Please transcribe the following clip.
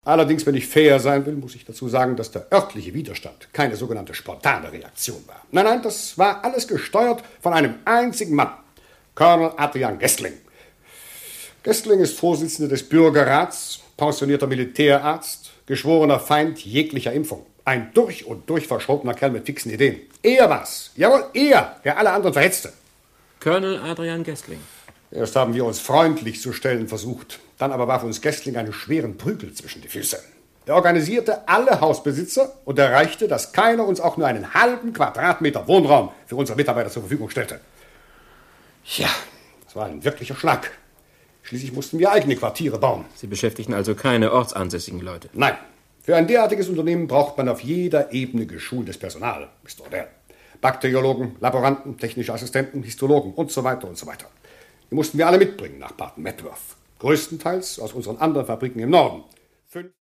Allerdings, wenn ich fair sein will, muss ich dazu sagen, dass der örtliche Widerstand keine sogenannte spontane Reaktion war. Nein, das war alles gesteuert von einem einzigen Mann, Colonel Adrian Gessling. Gessling ist Vorsitzender des Bürgerrats, pensionierter Militärarzt, geschworener Feind jeglicher Impfung. Ein durch und durch verschrobener Kerl mit fixen Ideen. Er war's. Jawohl, er, der alle anderen verhetzte. Colonel Adrian Gessling. Erst haben wir uns freundlich zu stellen versucht. Dann aber warf uns Gessling einen schweren Prügel zwischen die Füße. Er organisierte alle Hausbesitzer und erreichte, dass keiner uns auch nur einen halben Quadratmeter Wohnraum für unsere Mitarbeiter zur Verfügung stellte. Ja, das war ein wirklicher Schlag. Schließlich mussten wir eigene Quartiere bauen. Sie beschäftigten also keine ortsansässigen Leute? Nein. Für ein derartiges Unternehmen braucht man auf jeder Ebene geschultes Personal, Mr. Odell. Bakteriologen, Laboranten, technische Assistenten, Histologen und so weiter und so weiter. Die mussten wir alle mitbringen nach Barton Medworth. Größtenteils aus unseren anderen Fabriken im Norden.